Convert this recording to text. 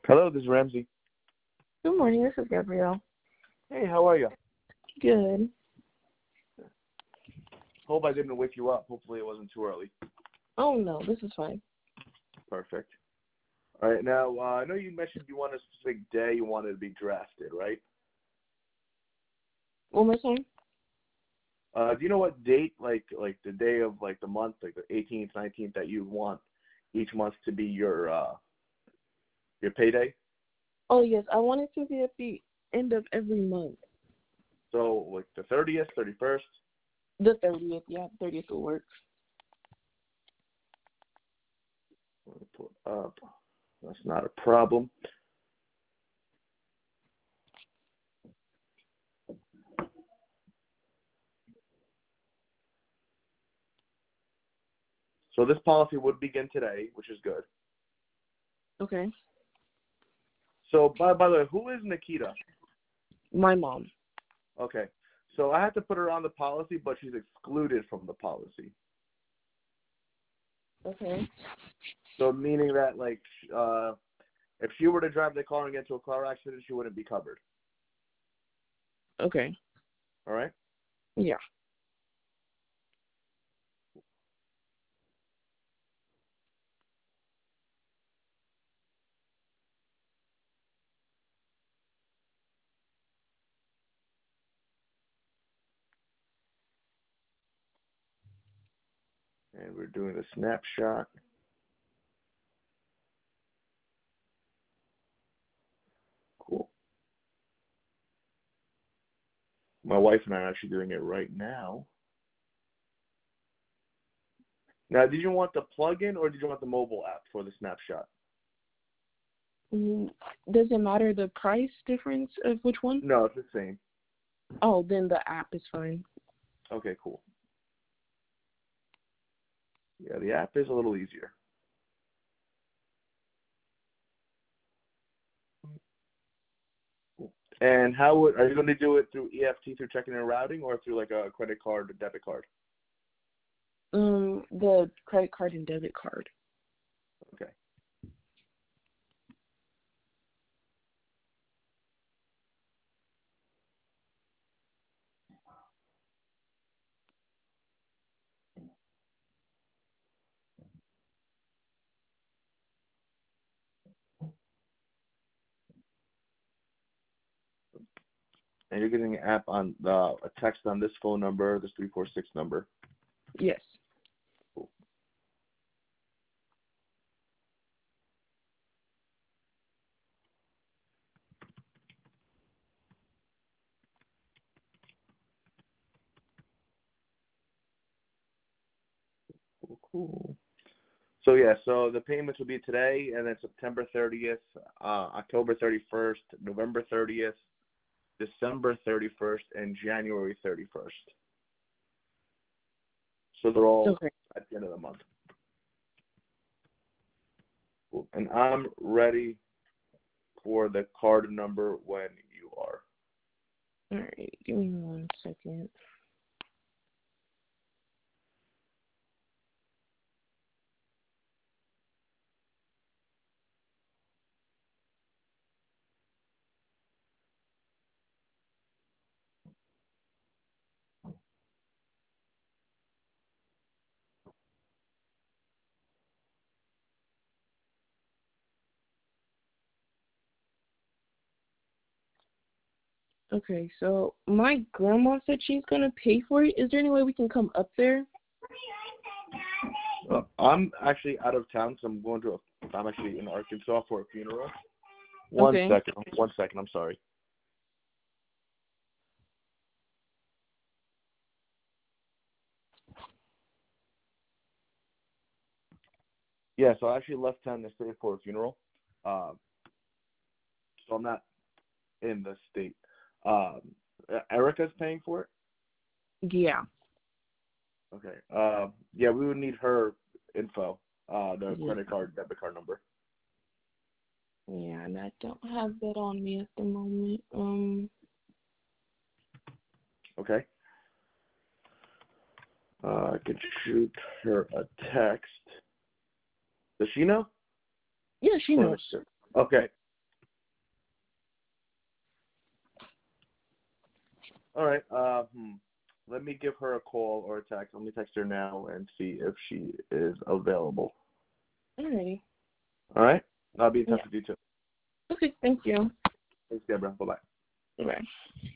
Hello, this is Ramsey. Good morning, this is Gabrielle. Hey, how are you? Good. Hope I didn't wake you up. Hopefully it wasn't too early. Oh, no, this is fine. Perfect. All right, now, I know you mentioned you want a specific day you wanted to be drafted, right? One more time? Do you know what date, like the day of, like, the month, like the 18th, 19th, that you want each month to be your payday? Oh, yes, I want it to be at the end of every month. So, like, the 30th, 31st? The 30th, yeah, 30th will work. Let me pull it up. That's not a problem. So this policy would begin today, which is good. Okay. So, by the way, who is Nikita? My mom. Okay. So I had to put her on the policy, but she's excluded from the policy. Okay. So meaning that, like, if she were to drive the car and get into a car accident, she wouldn't be covered. Okay. All right? Yeah. And we're doing a snapshot. Cool. My wife and I are actually doing it right now. Now, did you want the plug-in or did you want the mobile app for the snapshot? Does it matter the price difference of which one? No, it's the same. Oh, then the app is fine. Okay, cool. Yeah, the app is a little easier. And are you going to do it through EFT, through checking and routing, or through like a credit card or debit card? The credit card and debit card. Okay. And you're getting an app on a text on this phone number, this 346 number. Yes. Cool. Cool. So yeah, so the payments will be today, and then September 30th, October 31st, November 30th, December 31st, and January 31st. So they're all at the end of the month. Cool. And I'm ready for the card number when you are. All right, give me 1 second. Okay, so my grandma said she's going to pay for it. Is there any way we can come up there? I'm actually out of town, so I'm actually in Arkansas for a funeral. One second, I'm sorry. Yeah, so I actually left town yesterday for a funeral. So I'm not in the state. Erica's paying for it? Yeah. Okay. Yeah, we would need her info, the credit card, debit card number. Yeah, and I don't have that on me at the moment. Okay. I could shoot her a text. Does she know? Yeah, she knows. Okay. All right. Let me give her a call or a text. Let me text her now and see if she is available. Alrighty. All right? I'll be in touch Yeah. with you too. Okay, thank you. Thanks, Deborah. Bye-bye. Bye.